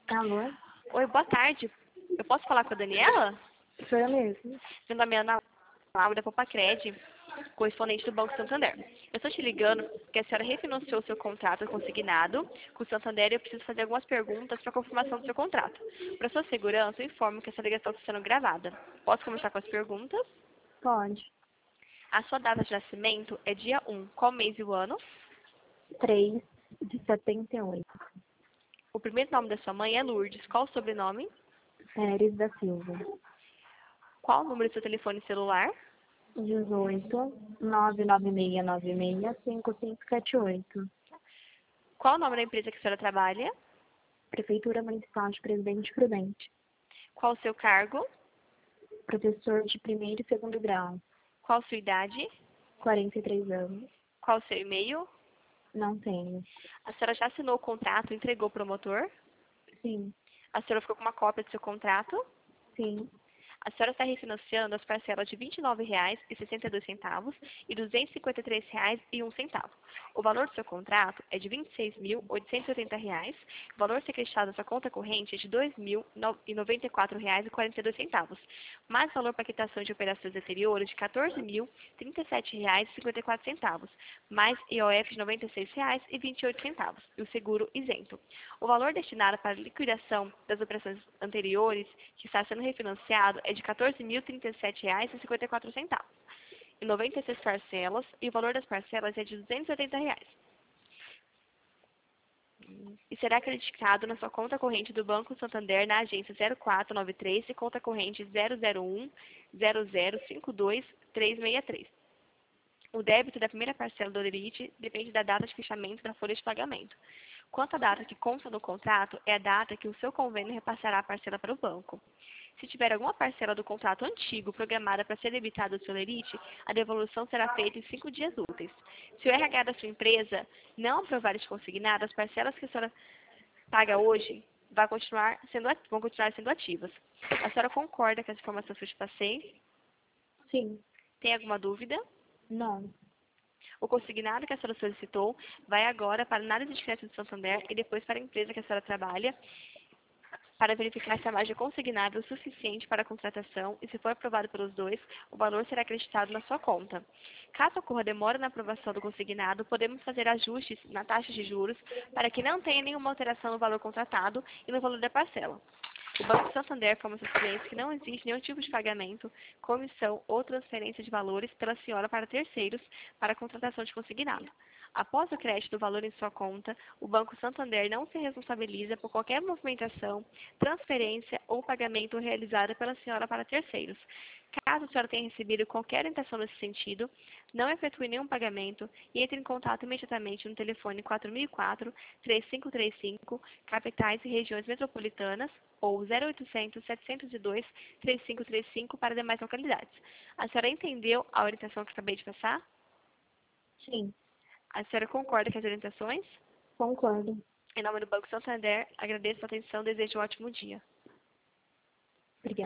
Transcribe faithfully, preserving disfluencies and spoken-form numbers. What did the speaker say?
Alô? Oi, boa tarde. Eu posso falar com a Daniela? Sou eu mesmo. Meu nome é Ana Laura Popacred, correspondente do Banco Santander. Eu estou te ligando porque a senhora refinanciou seu contrato consignado com o Santander e eu preciso fazer algumas perguntas para confirmação do seu contrato. Para sua segurança, eu informo que essa ligação está sendo gravada. Posso começar com as perguntas? Pode. A sua data de nascimento é dia um. Qual mês e o ano? Três de setenta e oito. O primeiro nome da sua mãe é Lourdes. Qual o sobrenome? Pérez da Silva. Qual o número do seu telefone celular? Dezoito, nove nove seis nove seis, cinco cinco sete oito. Qual o nome da empresa que a senhora trabalha? Prefeitura Municipal de Presidente Prudente. Qual o seu cargo? Professor de primeiro e segundo grau. Qual sua idade? quarenta e três anos. Qual o seu e-mail? Não tenho. A senhora já assinou o contrato e entregou para o promotor? Sim. A senhora ficou com uma cópia do seu contrato? Sim. A senhora está refinanciando as parcelas de vinte e nove reais e sessenta e dois centavos e duzentos e cinquenta e três reais e um centavo. O valor do seu contrato é de vinte e seis mil oitocentos e oitenta reais. O valor secretado na sua conta corrente é de dois mil e noventa e quatro reais e quarenta e dois centavos, mais valor para quitação de operações anteriores de quatorze mil trinta e sete reais e cinquenta e quatro centavos, mais I O F de noventa e seis reais e vinte e oito centavos e o seguro isento. O valor destinado para a liquidação das operações anteriores que está sendo refinanciado é de quatorze mil trinta e sete reais e cinquenta e quatro centavos, em noventa e seis parcelas, e o valor das parcelas é de duzentos e oitenta reais. E será acreditado na sua conta corrente do Banco Santander na agência zero quatro nove três e conta corrente zero zero um zero zero cinco dois três seis três. O débito da primeira parcela do limite depende da data de fechamento da folha de pagamento. Quanto à data que consta no contrato, é a data que o seu convênio repassará a parcela para o banco. Se tiver alguma parcela do contrato antigo programada para ser debitada do seu lerite, a devolução será feita em cinco dias úteis. Se o R H da sua empresa não aprovar este consignado, as parcelas que a senhora paga hoje vai continuar sendo, vão continuar sendo ativas. A senhora concorda com essa informação que eu te passei? Sim. Tem alguma dúvida? Não. O consignado que a senhora solicitou vai agora para a análise de crédito do Santander e depois para a empresa que a senhora trabalha, para verificar se a margem consignável é suficiente para a contratação e, se for aprovado pelos dois, o valor será acreditado na sua conta. Caso ocorra demora na aprovação do consignado, podemos fazer ajustes na taxa de juros para que não tenha nenhuma alteração no valor contratado e no valor da parcela. O Banco Santander informa seus clientes que não existe nenhum tipo de pagamento, comissão ou transferência de valores pela senhora para terceiros para a contratação de consignado. Após o crédito do valor em sua conta, o Banco Santander não se responsabiliza por qualquer movimentação, transferência ou pagamento realizada pela senhora para terceiros. Caso a senhora tenha recebido qualquer intenção nesse sentido, não efetue nenhum pagamento e entre em contato imediatamente no telefone quatro mil e quatro, três cinco três cinco, capitais e regiões metropolitanas, ou zero oitocentos, setecentos e dois, três cinco três cinco para demais localidades. A senhora entendeu a orientação que acabei de passar? Sim. A senhora concorda com as orientações? Concordo. Em nome do Banco Santander, agradeço a atenção e desejo um ótimo dia.